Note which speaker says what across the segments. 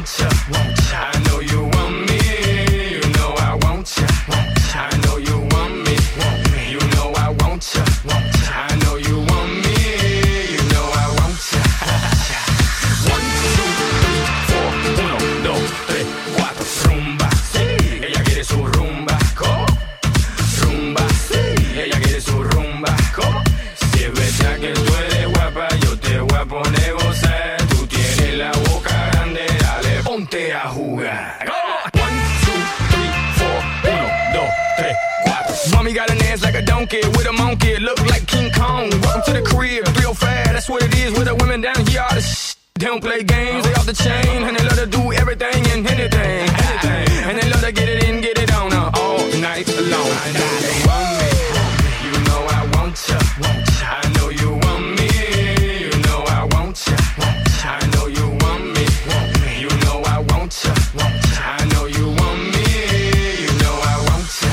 Speaker 1: want ya. I know you want me. You know I want ya. I know you want me. You know I want ya. I know you want me. You know I want ya. 1, 2, 3, 4, 1, 2, 3, 4. Rumba, sí. Ella quiere su rumba. ¿Cómo? Rumba, sí. Ella quiere su rumba. ¿Cómo? Si es verdad que tú eres guapa, yo te voy a poner gozar. Tú tienes la boca grande, dale, ponte a jugar. 1, 2, 3, 4, 1, 2, 3, 4. Mommy got an ass like a donkey with a monkey, look like King Kong. Welcome to the crib, 305, that's what it is with the women down here. All the they don't play games, they off the chain, and they love to do everything and anything. And they love to get it in, get it on all night long. I know you want me, you know I want ya. I know you want me, you know I want ya. I know you want me, you know I want ya. I know you want me, you know I want ya.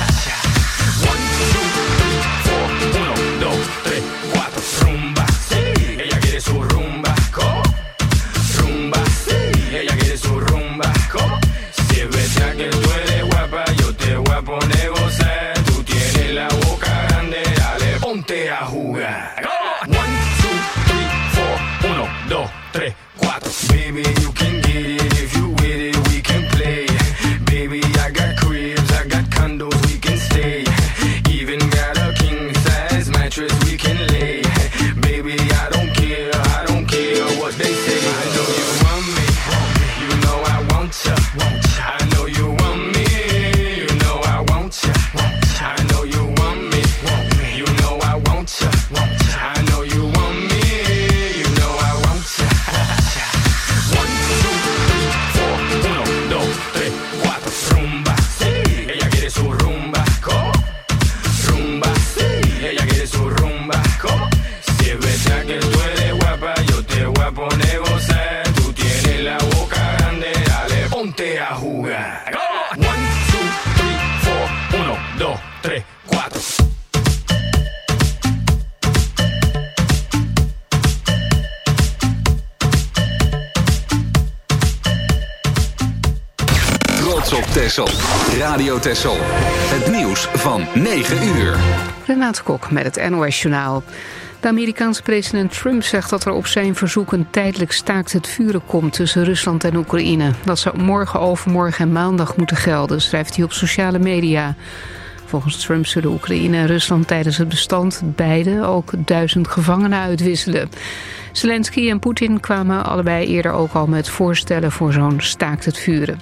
Speaker 1: 1, 2, 3, 4, 1, 2, 3, 4. Rumba, sí, ella quiere su rumba. ¿Cómo? Rumba, sí, ella quiere su rumba. ¿Cómo? Si es verdad que tú eres guapa, yo te voy a poner gozar. Tú tienes la boca grande, dale, ponte a jugar. 1, 2, 3, 4, 1, 2, 3, 4. Baby, you can get it if you with it, we can play. Baby, I got cribs, I got condos, we can stay. Even got a king size mattress we can lay. Baby, I don't care what they say. I know you want me, you know I want ya. I know you want me, you know I want ya. I know you want me, you know I want ya. I know you want me, you know I want ya. 1, 2, 3, 4, 1, 2, 3, 4. Rumba, sí, ella quiere su rumba. ¿Cómo? Rumba, sí, ella quiere su rumba. ¿Cómo? Si es verdad que tú eres guapa, yo te voy a poner gozar. Tú tienes la boca grande, dale, ponte a jugar. 1, 2, 3, 4, 1, 2, 3, 4.
Speaker 2: Trots op Texel. Radio Texel. Het nieuws van 9 uur.
Speaker 3: Renate Kok met het NOS-journaal. De Amerikaanse president Trump zegt dat er op zijn verzoek een tijdelijk staakt het vuren komt tussen Rusland en Oekraïne. Dat zou morgen, overmorgen en maandag moeten gelden, schrijft hij op sociale media. Volgens Trump zullen Oekraïne en Rusland tijdens het bestand beide ook 1000 gevangenen uitwisselen. Zelensky en Poetin kwamen allebei eerder ook al met voorstellen voor zo'n staakt het vuren.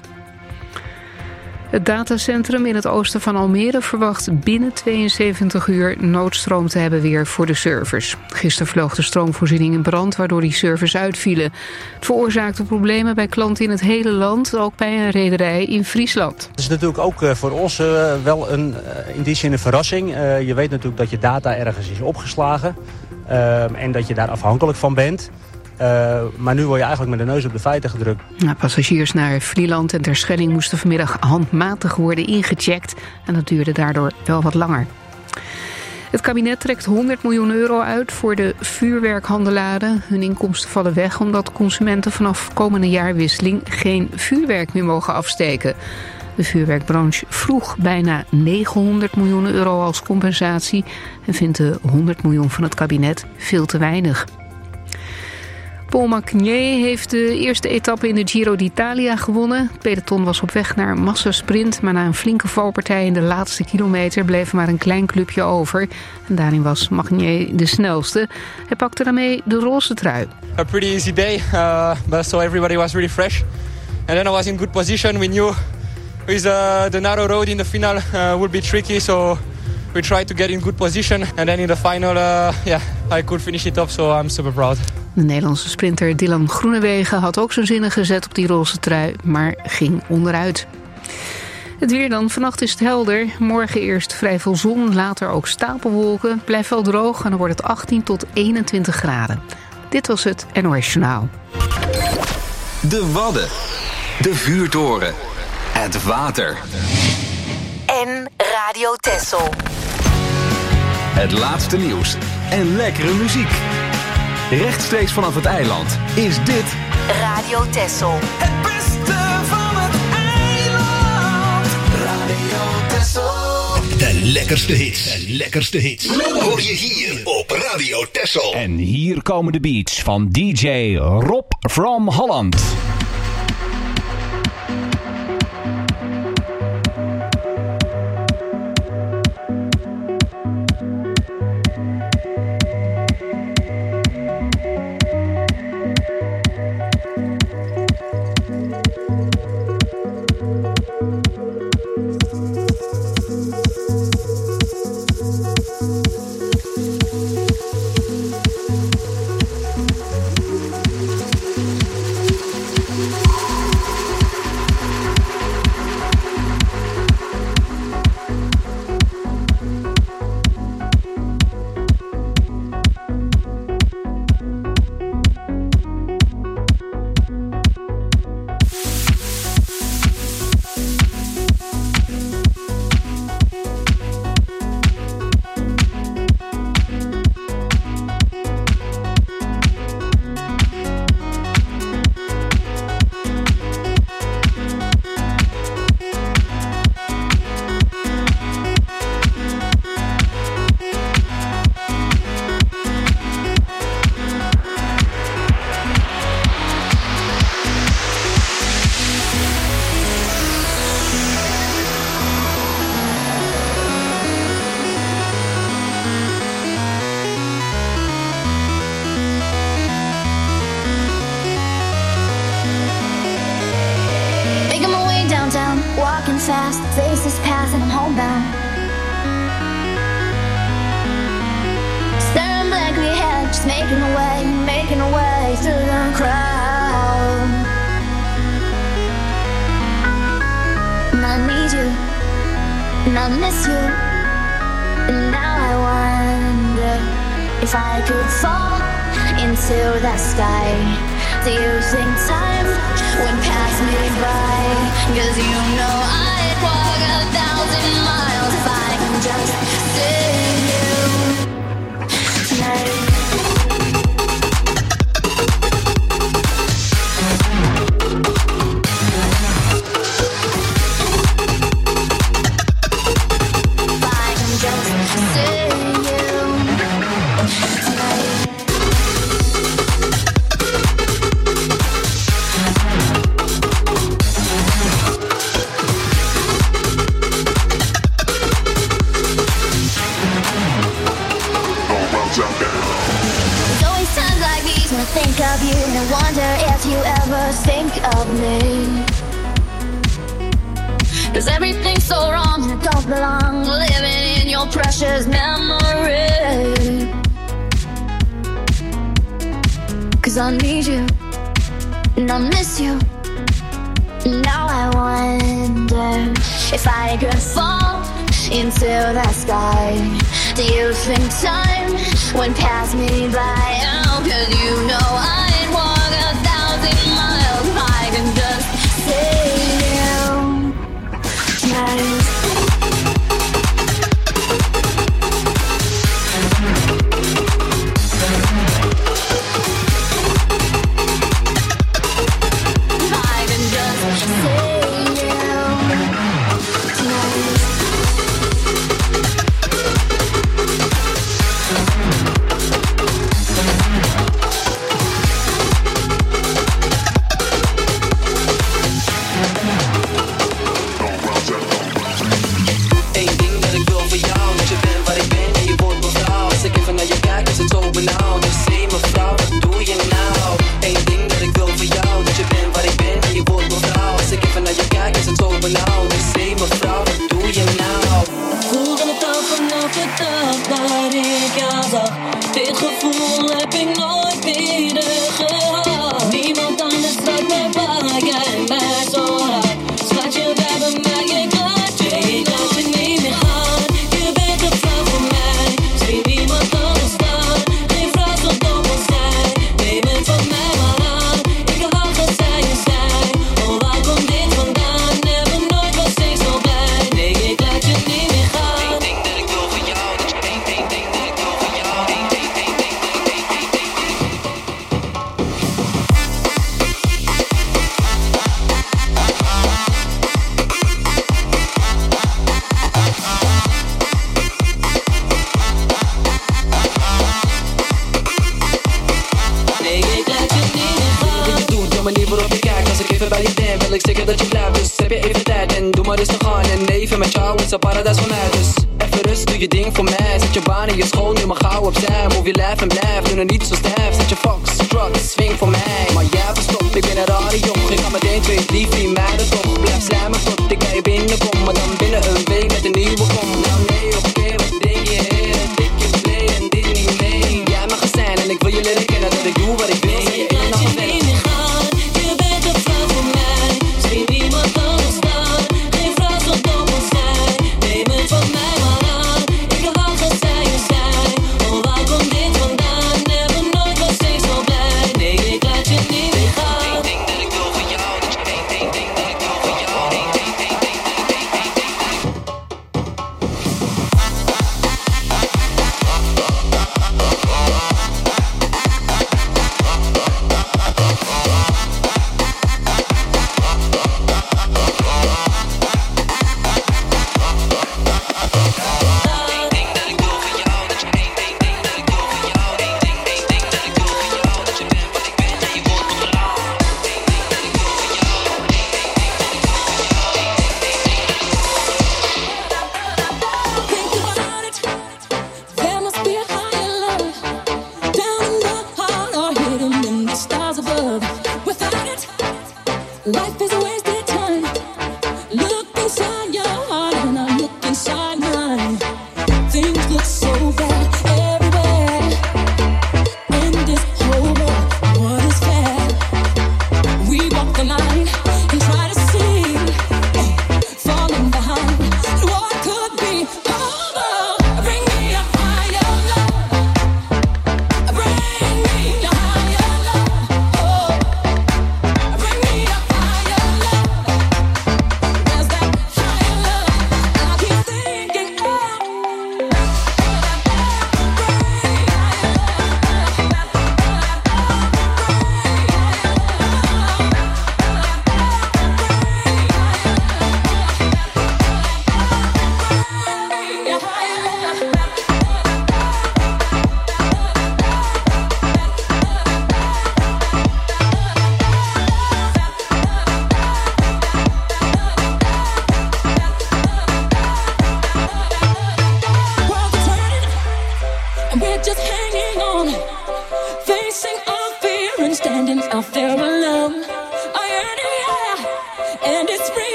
Speaker 3: Het datacentrum in het oosten van Almere verwacht binnen 72 uur noodstroom te hebben weer voor de servers. Gisteren vloog de stroomvoorziening in brand, waardoor die servers uitvielen. Het veroorzaakte problemen bij klanten in het hele land, ook bij een rederij in Friesland.
Speaker 4: Het is natuurlijk ook voor ons wel in die zin een verrassing. Je weet natuurlijk dat je data ergens is opgeslagen en dat je daar afhankelijk van bent. Maar nu word je eigenlijk met de neus op de feiten gedrukt.
Speaker 3: Passagiers naar Vlieland en Terschelling moesten vanmiddag handmatig worden ingecheckt. En dat duurde daardoor wel wat langer. Het kabinet trekt 100 miljoen euro uit voor de vuurwerkhandelaren. Hun inkomsten vallen weg omdat consumenten vanaf komende jaarwisseling geen vuurwerk meer mogen afsteken. De vuurwerkbranche vroeg bijna 900 miljoen euro als compensatie en vindt de 100 miljoen van het kabinet veel te weinig. Paul Macnier heeft de eerste etappe in de Giro d'Italia gewonnen. Het peloton was op weg naar een massasprint, maar na een flinke valpartij in de laatste kilometer bleef maar een klein clubje over. En daarin was Macnier de snelste. Hij pakte daarmee de roze trui.
Speaker 5: A pretty easy day, but so everybody was really fresh. And then I was in good position. We knew with the narrow road in the final would be tricky, so we tried to get in good position. And then in the final, I could finish it up, so I'm super proud.
Speaker 3: De Nederlandse sprinter Dylan Groenewegen had ook zijn zinnen gezet op die roze trui, maar ging onderuit. Het weer dan. Vannacht is het helder. Morgen eerst vrij veel zon, later ook stapelwolken. Blijft wel droog en dan wordt het 18 tot 21 graden. Dit was het NOS Journaal.
Speaker 2: De Wadden. De vuurtoren. Het water.
Speaker 6: En Radio Texel.
Speaker 2: Het laatste nieuws en lekkere muziek. Rechtstreeks vanaf het eiland is dit
Speaker 6: Radio Texel.
Speaker 1: Het beste van het eiland. Radio Texel.
Speaker 7: De lekkerste hits. Hoor je hier op Radio Texel.
Speaker 8: En hier komen de beats van DJ Rob from Holland.
Speaker 9: Fast, faces pass and I'm homebound. Staring blankly ahead, just making a way through the crowd. And I need you, and I miss you. And now I wonder if I could fall into the sky. Do you think time would pass me by? 'Cause you know I'd walk 1,000 miles if I can just see you tonight. If I can just see you tonight. Think of you and wonder if you ever think of me. 'Cause everything's so wrong and it don't belong, living in your precious memory. 'Cause I need you and I miss you. Now I wonder if I could fall into the sky. Do you think time would pass me by? Oh, 'cause you know I'd walk 1,000 miles if I can just see you tonight. If I can just see you tonight.
Speaker 10: Dit gevoel heb ik nooit eerder gehad. Niemand anders staat mij bij, jij mij zo raar. Schat je bij mij, ik laat je niet meer gaan. Je bent een vrouw voor mij, zie niemand anders staan. Geen vrouw zal dom zijn, neem het van mij maar aan. Ik hou van zij en zij, oh waar komt dit vandaan? Hebben nooit wat
Speaker 11: als ik even bij je ben, wil ik zeker dat je blijft. Dus heb je even tijd en doe maar rustig aan. En leven met jou is een paradijs voor mij. Dus even rust, doe je ding voor mij. Zet je baan in je school, nu maar gauw opzij. Move je lijf en blijf, doe het niet zo stijf. Zet je fox, drugs, swing voor mij. Maar jij verstopt, ik ben een rare jong. Ik ga meteen 2, 3, 4 meiden toch. Blijf slijmen tot ik bij je binnenkom. Maar dan binnen een week met een nieuwe kom. Nou nee, oké, wat denk je? Ik je play en dit niet mee. Jij mag er zijn en ik wil je leren kennen. Dat ik doe wat ik wil.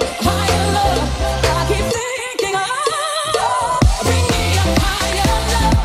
Speaker 10: Higher love.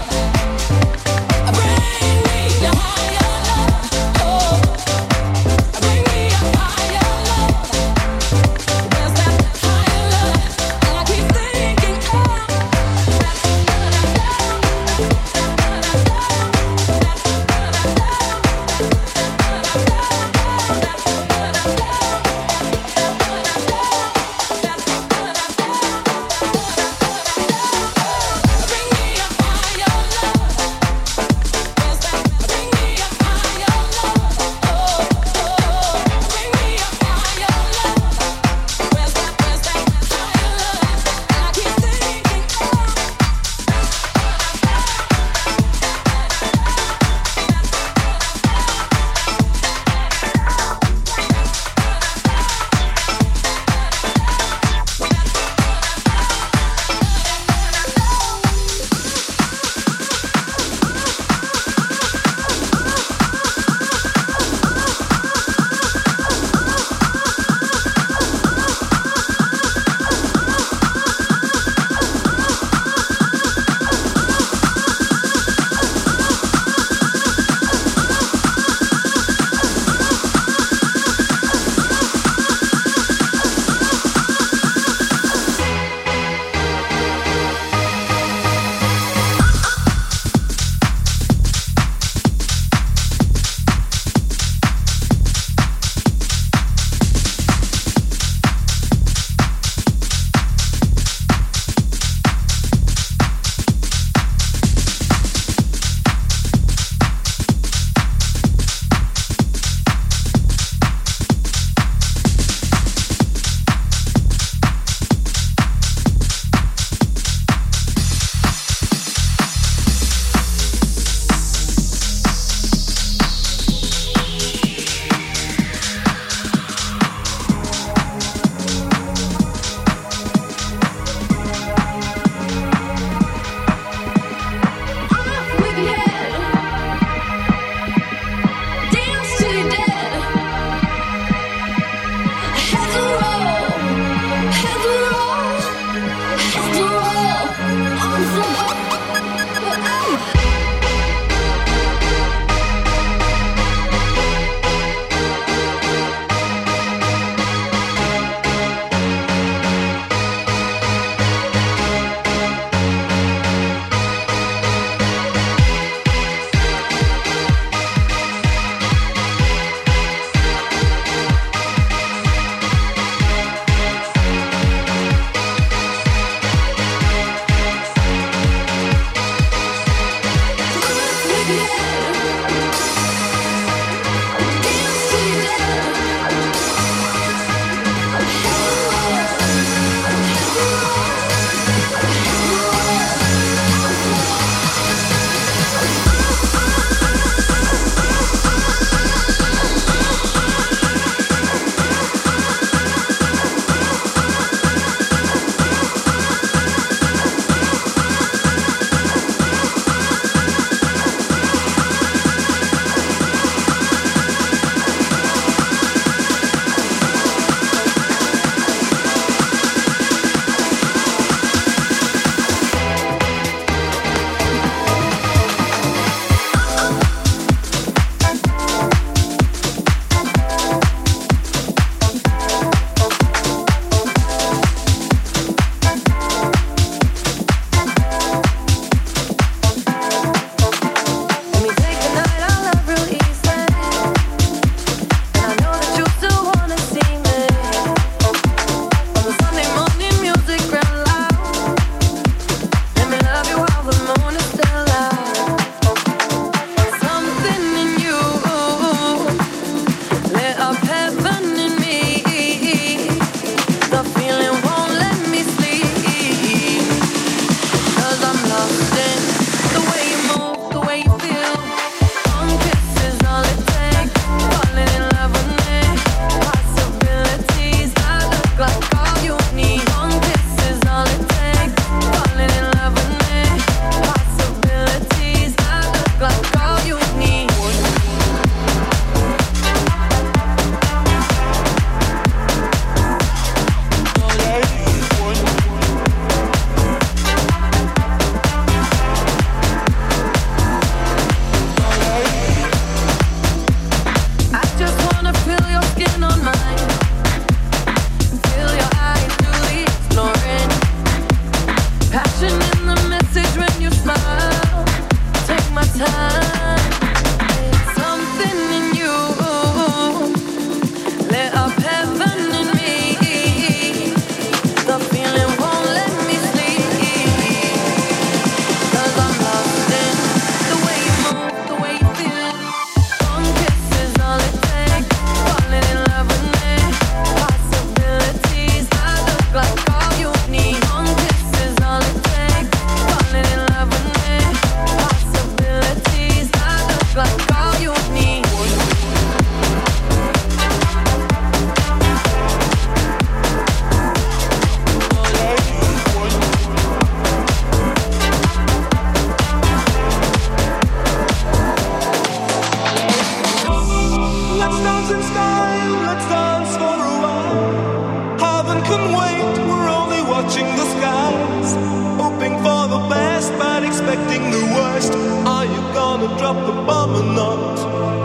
Speaker 12: time, let's dance for a while. Heaven can wait, we're only watching the skies. Hoping for the best, but expecting the worst. Are you gonna drop the bomb or not?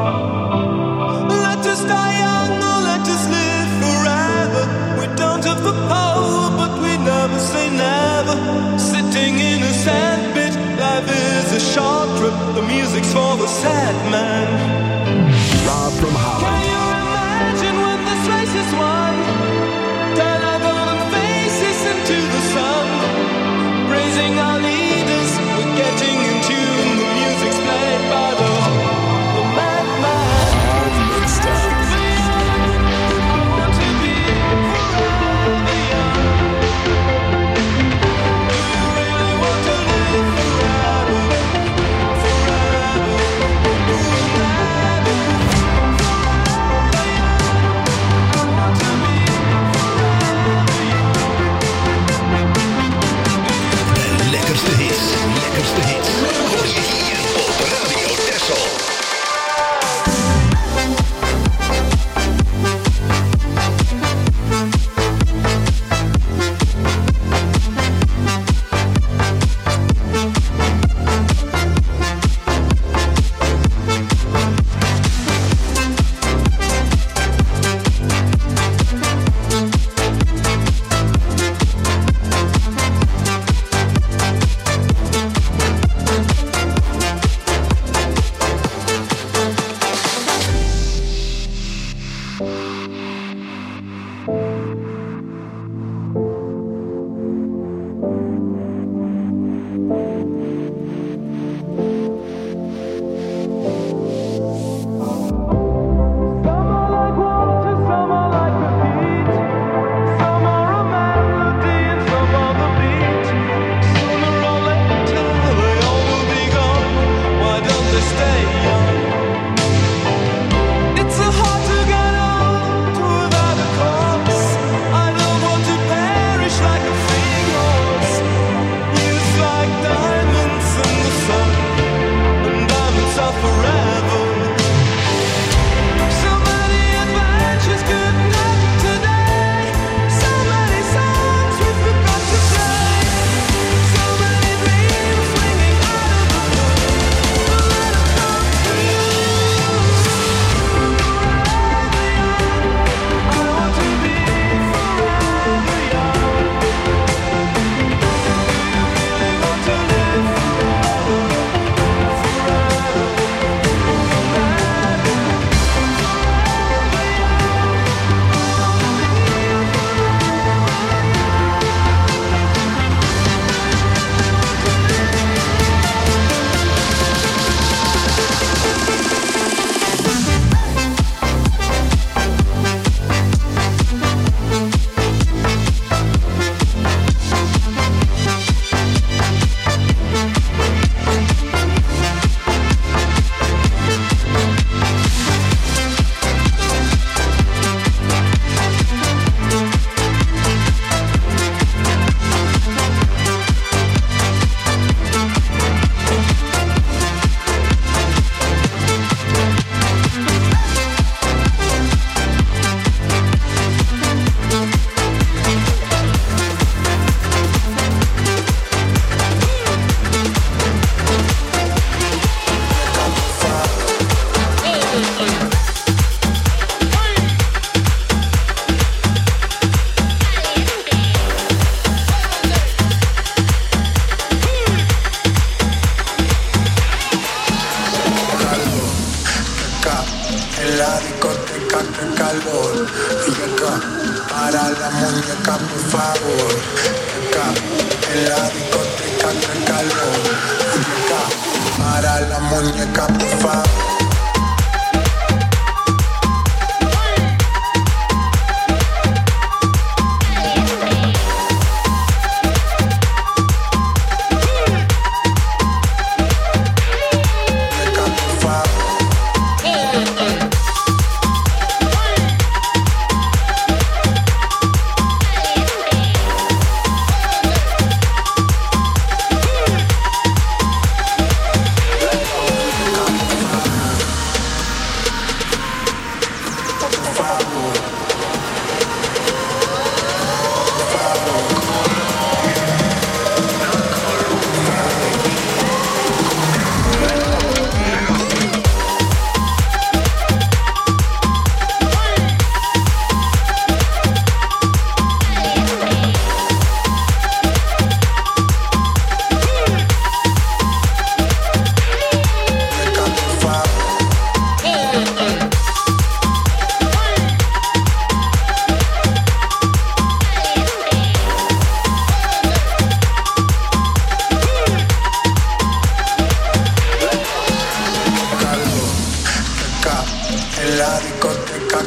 Speaker 12: Let us die young or let us live forever. We don't have the power, but we never say never. Sitting in a sandpit, life is a short trip. The music's for the sad man.
Speaker 7: Rob from Holland.
Speaker 12: Can you imagine when this race is won? Turn our golden faces into the sun. Praising our leaders, we're getting in tune. The music's played by the madman.
Speaker 7: All mixed up.
Speaker 12: I want to be forever young. Do you really want to live forever? Forever.
Speaker 7: De lekkerste hits. Lekkerste hits. Hoor je hier op Radio Texel.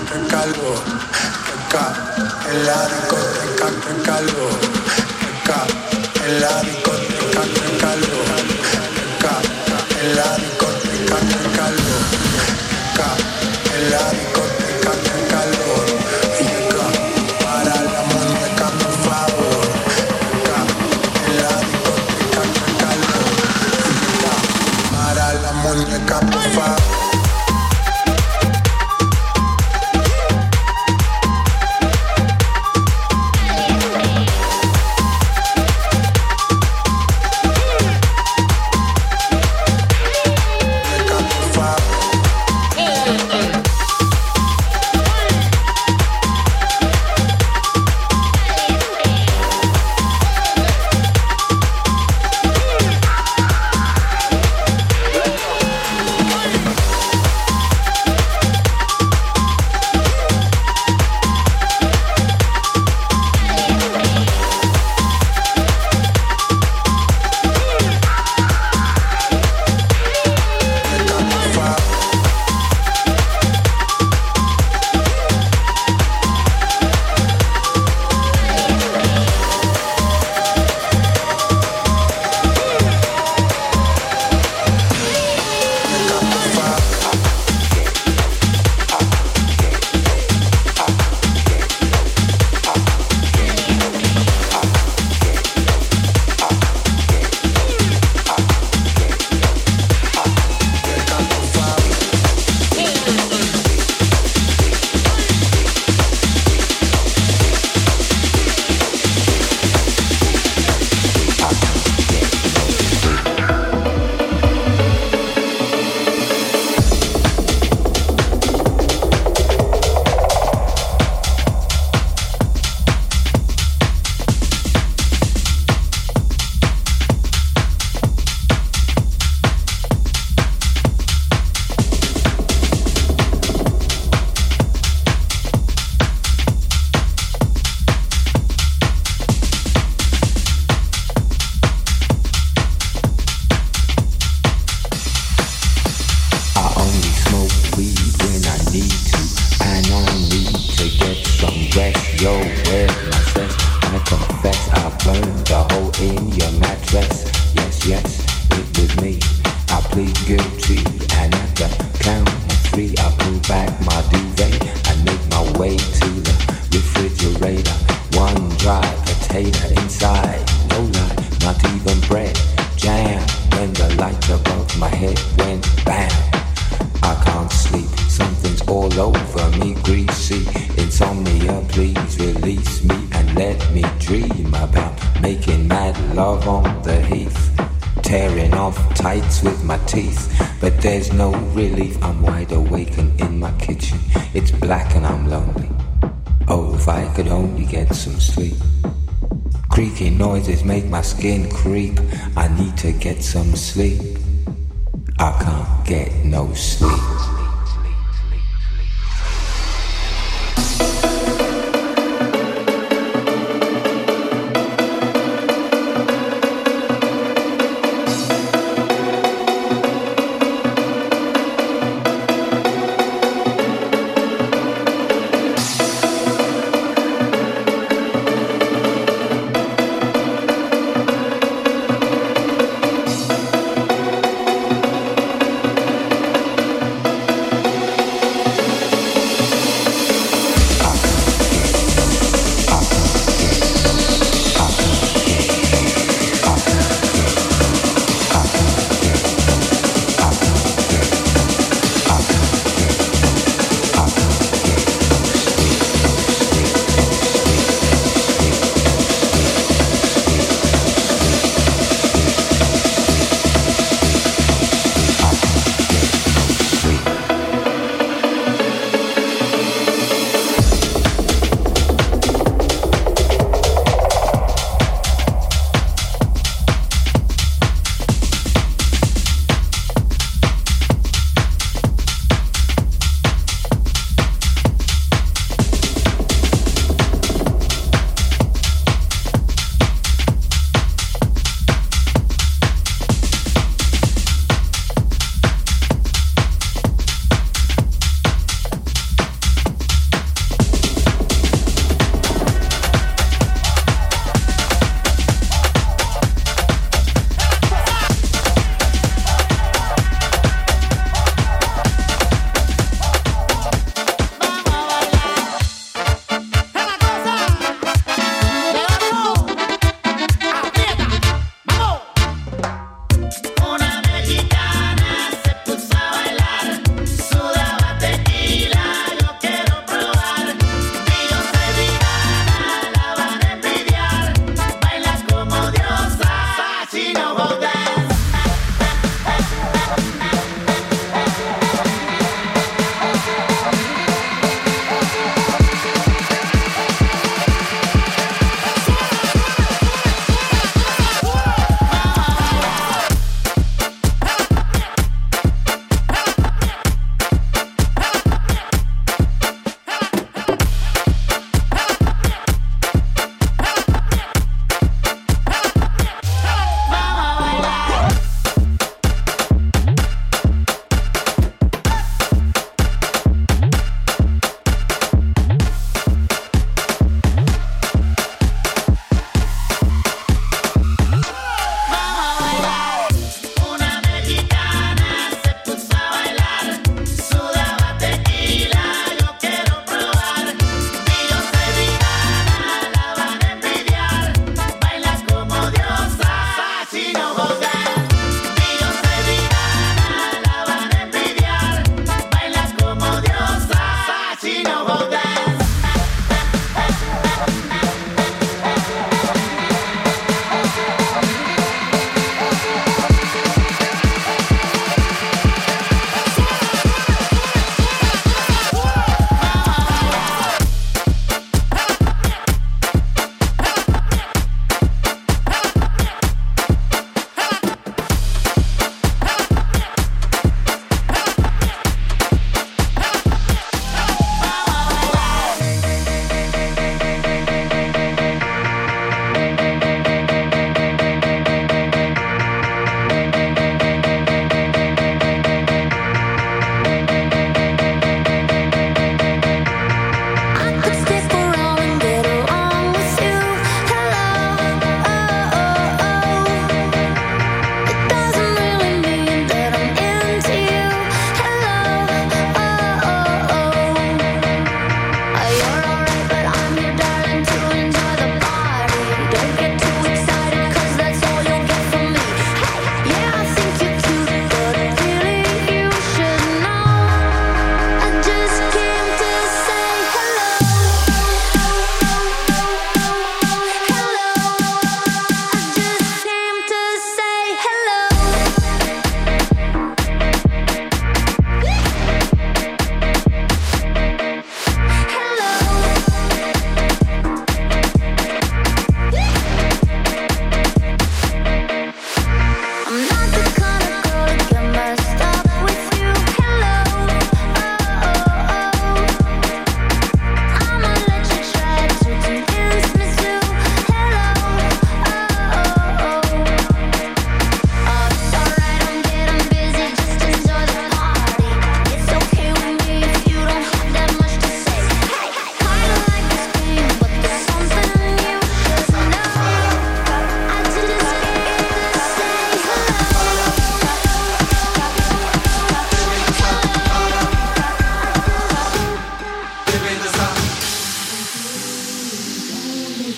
Speaker 13: que calor. Acá, en la discoteca, que calor. Acá, en la discoteca, que calor. Acá, en la discoteca, que calor. Acá, en la discoteca, que calor. Y acá, para la muñeca, por favor. Acá, en la discoteca, que calor. Y acá, para la muñeca, por favor.
Speaker 14: Make my skin creep. I need to get some sleep. I can't get no sleep.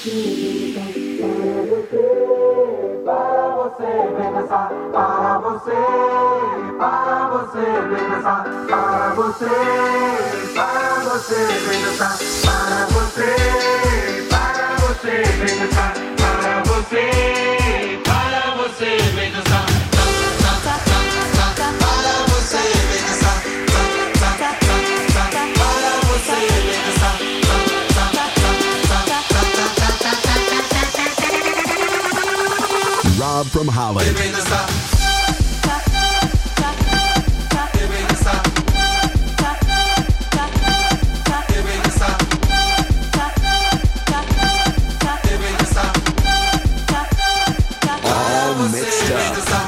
Speaker 7: Rob from Holland. All mixed up.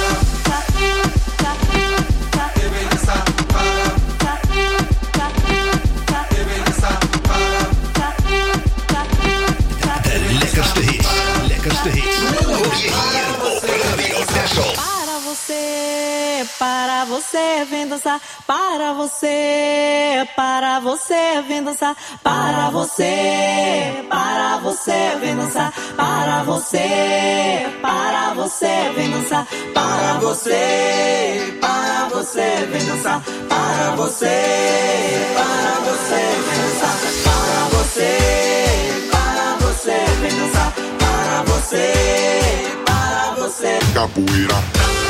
Speaker 7: De lekkerste hits. Lekkerste hits. Hoor je hier op Radio Texel.
Speaker 10: Para você, vem dançar. Para você, vem dançar. Para você, vem dançar. Para você, vem dançar. Para você, vem dançar. Para você, vem dançar. Para você, vem dançar. Para você.
Speaker 15: Capoeira.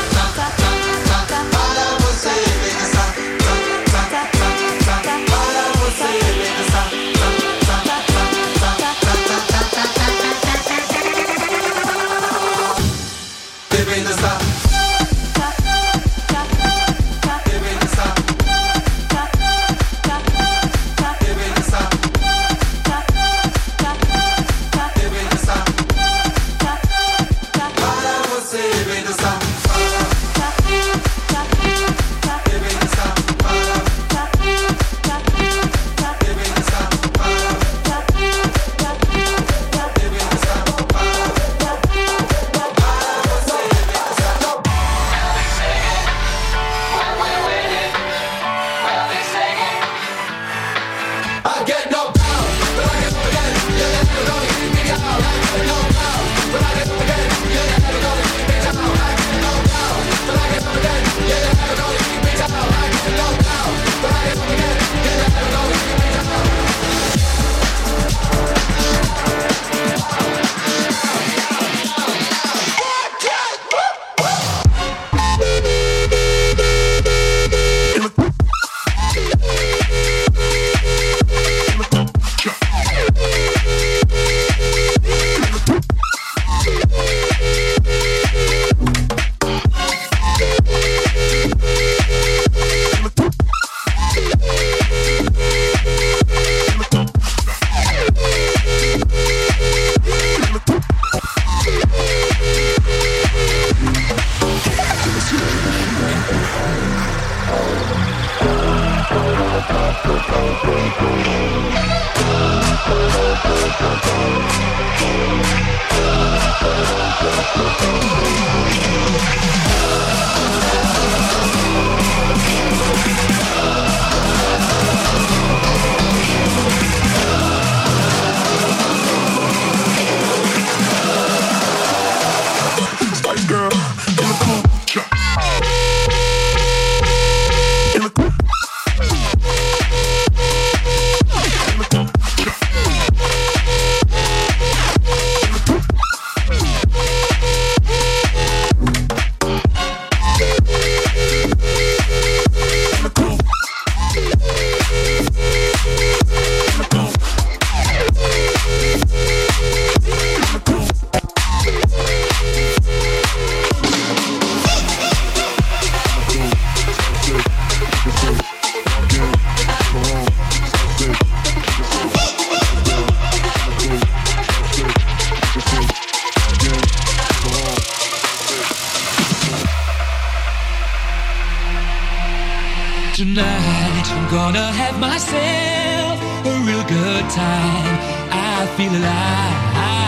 Speaker 16: Tonight I'm gonna have myself a real good time. I feel alive.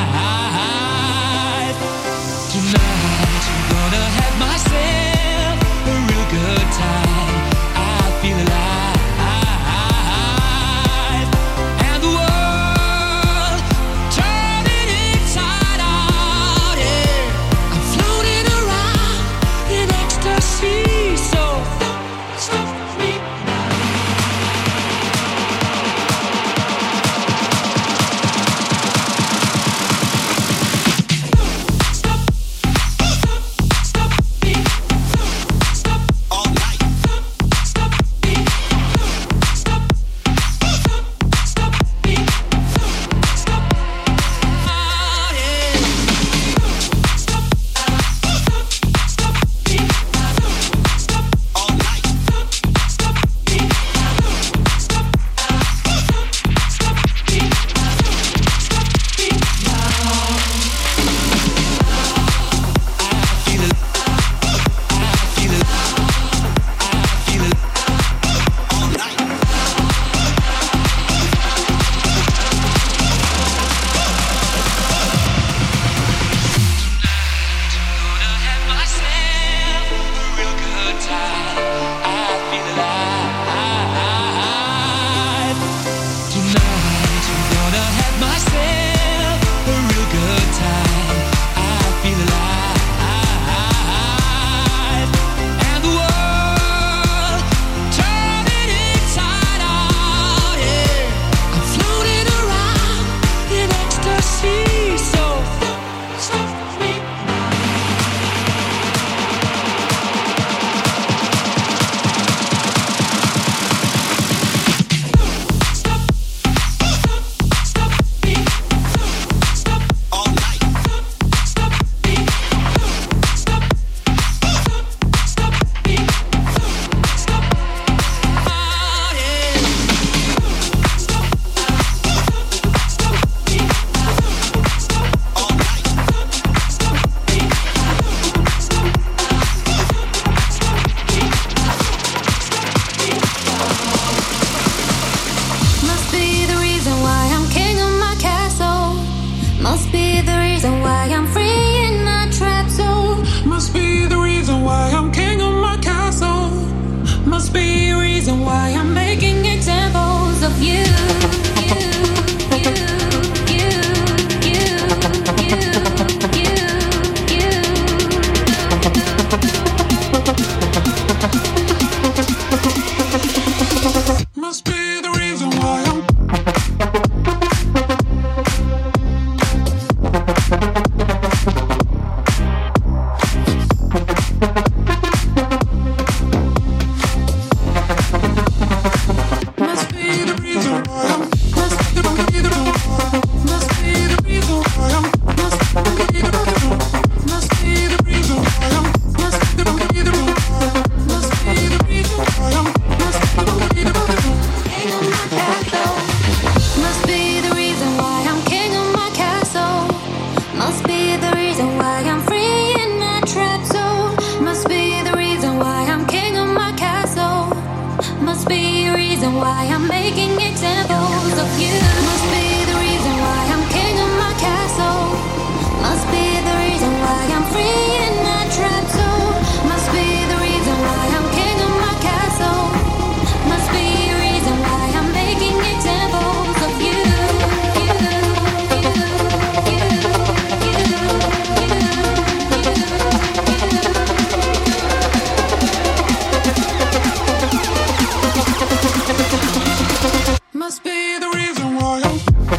Speaker 16: Tonight I'm gonna have myself a real good time. I feel alive. And the world turning myself a real good time. I feel alive, and the world turning inside out. Yeah, I'm floating around in ecstasy. So don't stop me now.
Speaker 9: Must be the reason why I'm king of my castle. Must be the reason why I'm free in my trap zone.
Speaker 12: Must be the reason why I'm king of my castle.
Speaker 9: Must be the reason why I'm making examples of you.
Speaker 12: Must be the reason why I'm Must be the reason why I'm Must be the reason why Must be the reason why I'm Must be the reason Must be the reason why I'm Must be the reason why Must be the reason why I'm Must be the reason
Speaker 9: Must be the reason why I'm king of my castle. Must be the reason why I'm free in my trap zone. Must be the reason why I'm king of my castle. Must be the reason why I'm making examples of you. Must be the reason why I'm king of my castle. Must be the reason why I'm free in my trap zone. Must be the reason why I'm king of my castle. Must be the reason why I'm making examples of you.
Speaker 12: Must be the reason why I'm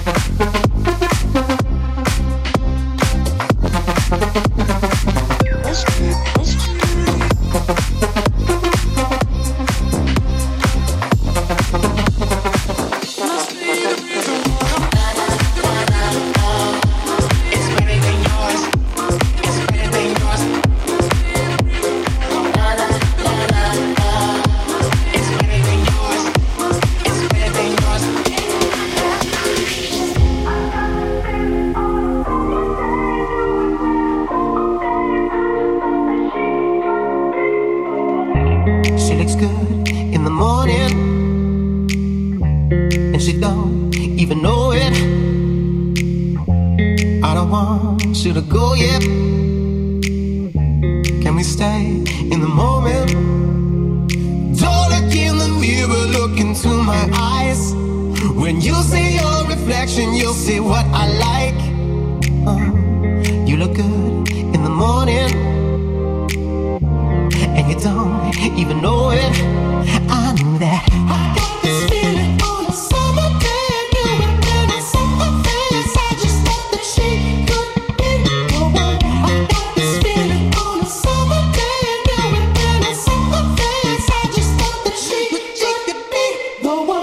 Speaker 15: She looks good in the morning, and she don't even know it. I don't want you to go yet. Can we stay in the moment? Don't look in the mirror, look into my eyes. When you see your reflection, you'll see what I like. You look good in the morning, and you don't even know it. I knew that. I got this feeling on a summer day. I knew it when I saw her face. I just thought that she could be the one. I got this feeling on a summer day. I knew it when I saw her face. I just thought that she could be the one.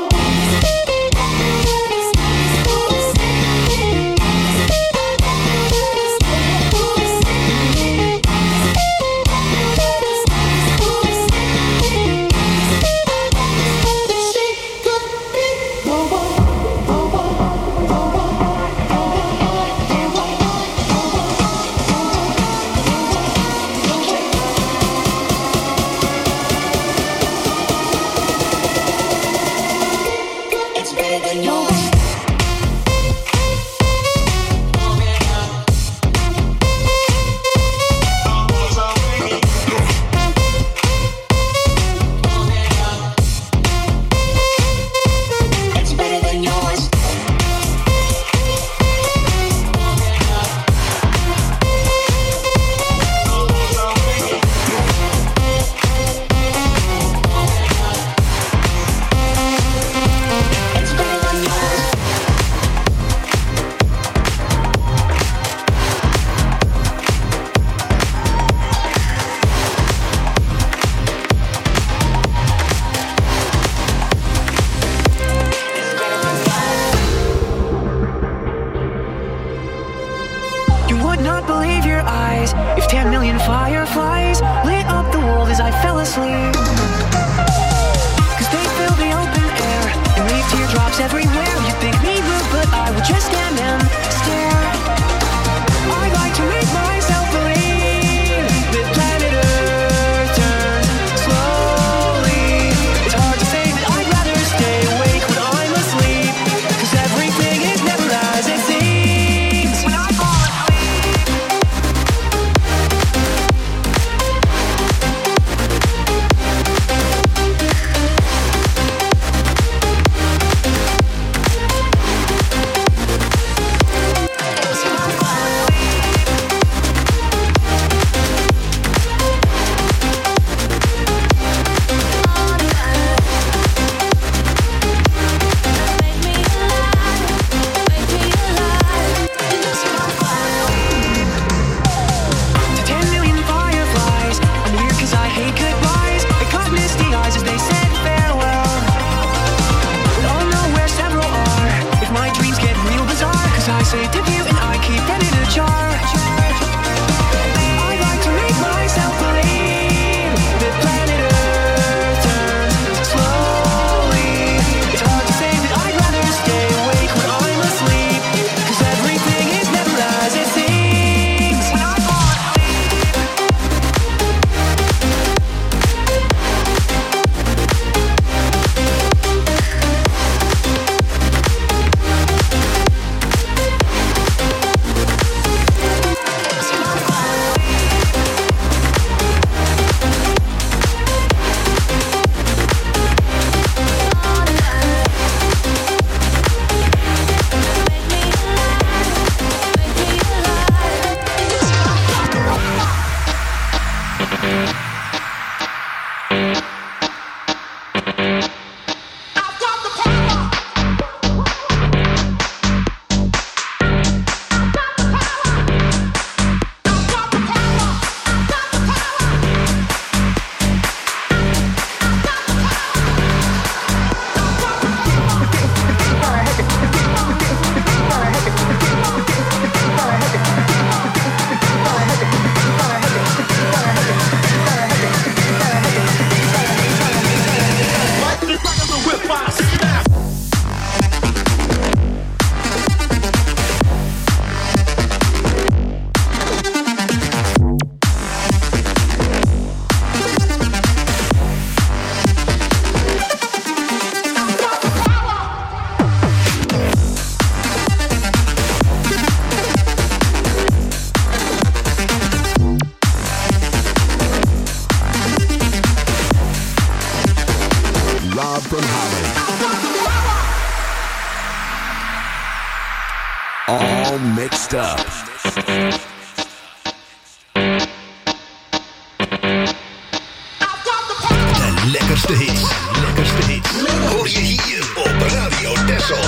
Speaker 17: Cause everywhere you think me rude, but I will just stand and stare. I'd like to make myself believe that planet Earth turns slowly. It's hard to say that I'd rather stay awake when I'm asleep, cause everything is never as it seems. When I fall
Speaker 7: All mixed up. De lekkerste hits. Hoor je hier op Radio Texel.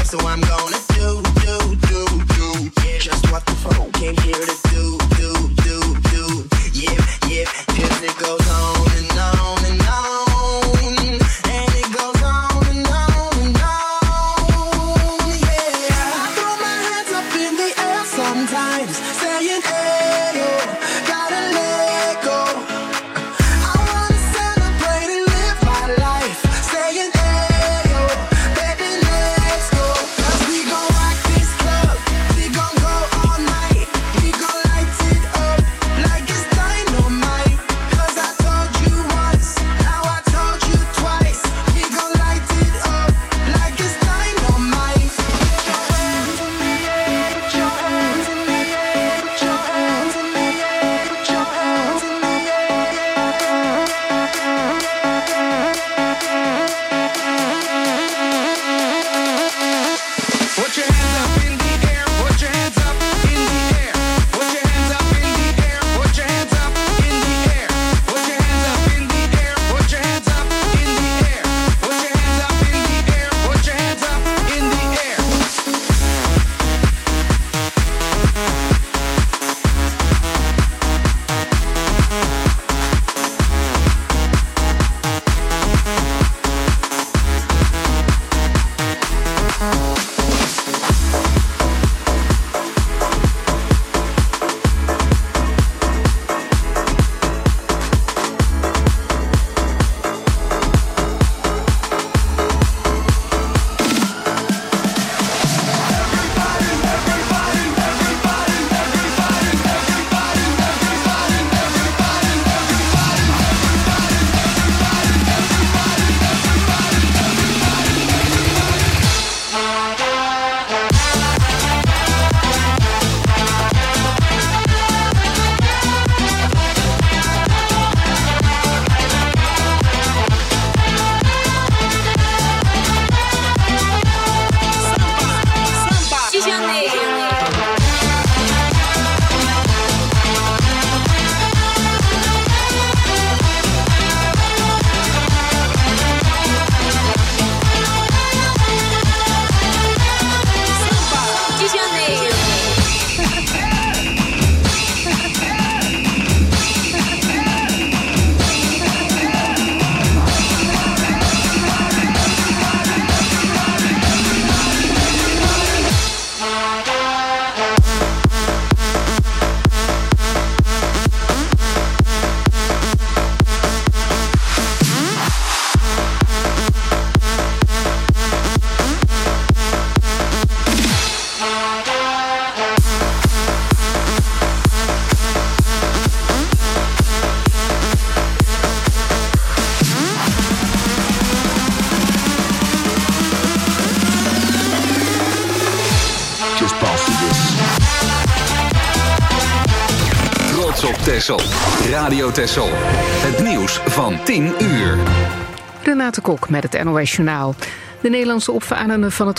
Speaker 18: So I'm gonna do just what the folk came here to do. Yeah, 'cause it goes on and on and on, and it goes on and on and on. Yeah, I throw my hands up in the air sometimes, saying, hey, oh, gotta let go. I wanna celebrate and live my life, saying, hey, oh, baby, let's go. 'Cause we gon' rock this club, we gon' go all night, we gon' light it up like it's dynamite. 'Cause I told you once, now I told you twice, we gon' light it up like it's dynamite. Put your hands in the air, put your hands in the air, put your hands in the air, put your hands in the
Speaker 12: Put your hands up in the air, put your hands up in the air, put your hands up in the air, put your hands up in the air, put your hands up in the air, put your hands up in the air, put your hands up in the air, put your hands up in the air.
Speaker 2: Trots op Texel. Radio Texel. Het nieuws van 10 uur.
Speaker 3: Renate Kok met het NOS Journaal. De Nederlandse opvarenden van het